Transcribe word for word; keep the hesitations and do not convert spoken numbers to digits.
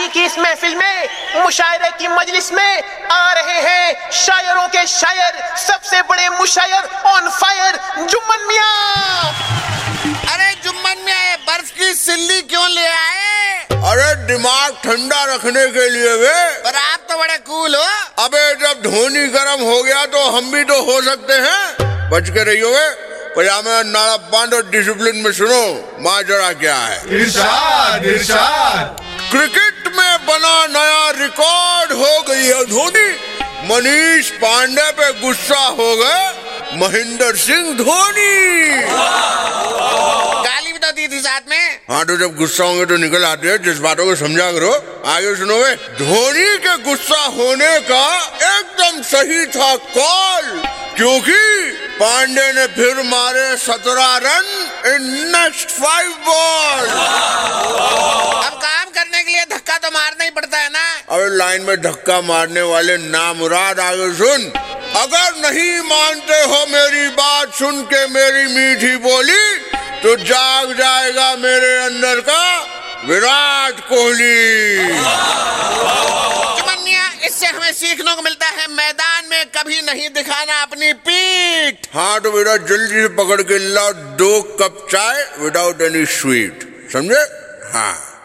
शायरी की इस महफिल में, मुशायरे की मजलिस में आ रहे हैं शायरों के शायर, सबसे बड़े मुशायर ऑन फायर, जुम्मन मियां। अरे जुम्मन मियां, बर्फ की सिल्ली क्यों ले आए? अरे दिमाग ठंडा रखने के लिए वे। पर आप तो बड़े कूल हो। अबे जब धोनी गर्म हो गया तो हम भी तो हो सकते हैं। बच के रहियो वे। पजामा नाड़ा बांध और डिसिप्लिन में सुनो माजरा क्या है। इरशाद इरशाद। क्रिकेट में बना नया रिकॉर्ड हो गई है धोनी। मनीष पांडे पे गुस्सा हो गए महेंद्र सिंह धोनी। गाली भी तो दी थी साथ में। हाँ तो जब गुस्सा होंगे तो निकल आते हैं, जिस बातों को समझा करो। आगे सुनो वे। धोनी के गुस्सा होने का एकदम सही था कॉल, क्योंकि पांडे ने फिर मारे सत्रह run in next five ball. अब काम करने के लिए धक्का तो मारना ही पड़ता है ना। अबे लाइन में धक्का मारने वाले नामुराद आगे सुन। अगर नहीं मानते हो मेरी बात सुन के मेरी मीठी बोली, तो जाग जाएगा मेरे अंदर का विराट कोहली। इससे हमें सीखने को मिलता है मैदान में कभी नहीं दिखाना अपनी पीठ। हाँ तो बेटा जल्दी से पकड़ के लाओ दो कप चाय विदाउट एनी स्वीट, समझे? हाँ।